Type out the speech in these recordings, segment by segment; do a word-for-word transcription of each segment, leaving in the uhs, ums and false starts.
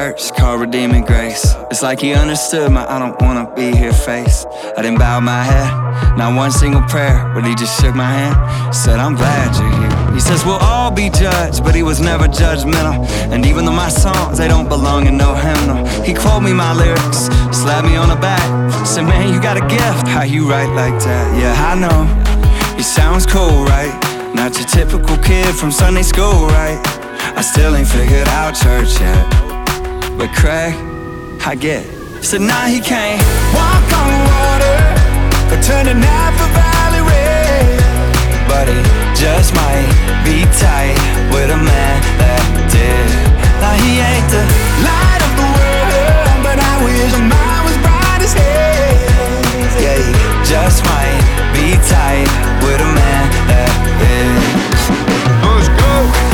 church called Redeeming Grace. It's like he understood my I don't wanna be here face. I didn't bow my head, not one single prayer, but he just shook my hand, said I'm glad you're here. He says we'll all be judged, but he was never judgmental. And even though my songs, they don't belong in no hymnal, he quoted me my lyrics, slapped me on the back, said man you got a gift, how you write like that. Yeah I know, he sounds cool right, not your typical kid from Sunday school right. I still ain't figured out church yet, but Craig, I get it. Said nah he can't walk on water or turn the Napa Valley red, but he just might be tight with a man that did. Now he ain't the light of the world, but I wish mine was bright as hell. Yeah, he just might be tight with a man that is. Let's go.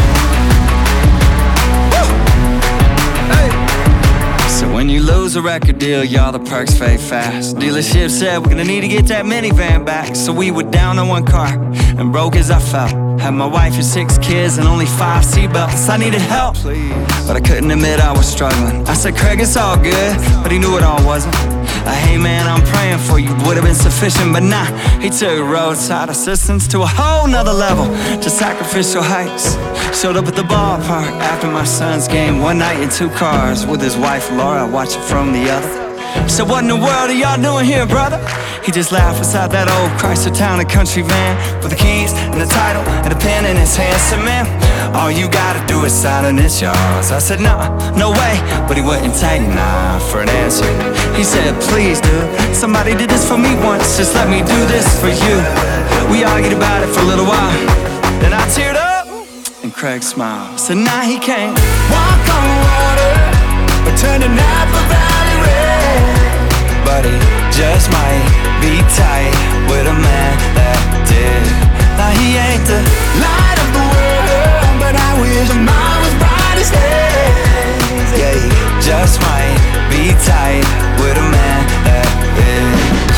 So when you lose a record deal, y'all, the perks fade fast. Dealership said we're gonna need to get that minivan back. So we were down on one car and broke as I felt. Had my wife and six kids and only five seatbelts. I needed help, but I couldn't admit I was struggling. I said, Craig, it's all good, but he knew it all wasn't. Uh, hey man, I'm praying for you, would've been sufficient, but nah, he took roadside assistance to a whole nother level, to sacrificial heights. Showed up at the ballpark after my son's game one night in two cars with his wife Laura, watching from the other. Said, what in the world are y'all doing here, brother? He just laughed beside that old Chrysler Town and Country van with the keys and the title and a pen in his hand. Said, man, all you gotta do is sign and it's yours. I said, nah, no way, but he wouldn't take nah for an answer. He said, please, dude, somebody did this for me once, just let me do this for you. We argued about it for a little while, then I teared up, and Craig smiled. Said, nah, he can't walk on water or turn the Napa Valley red, but he just might be tight with a man that did. Now he ain't the light of the world, but I wish mine was bright as hell. Yeah, he just might be tight with a man that is.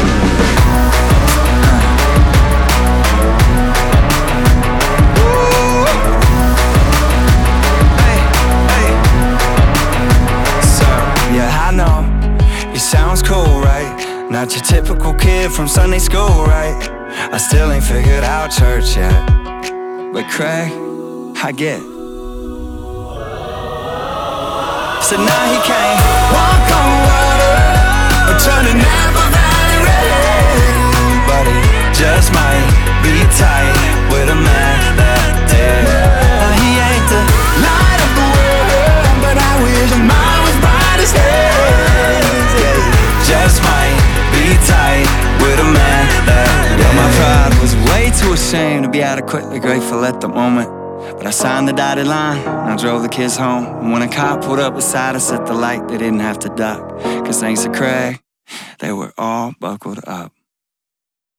Yeah, I know, he sounds cool, right? Not your typical kid from Sunday school, right? I still ain't figured out church yet, but Craig, I get it. Said nah, he can't walk on water or turn the Napa Valley red, but he just might be tight with a man that did. Now he ain't the light of the world, but I wish mine was bright as hell. Yeah, he just might be tight with a man that did. Well, my pride was way too ashamed to be adequately grateful at the moment, but I signed the dotted line and I drove the kids home. And when a cop pulled up beside us at the light, they didn't have to duck, cause thanks to Craig, they were all buckled up.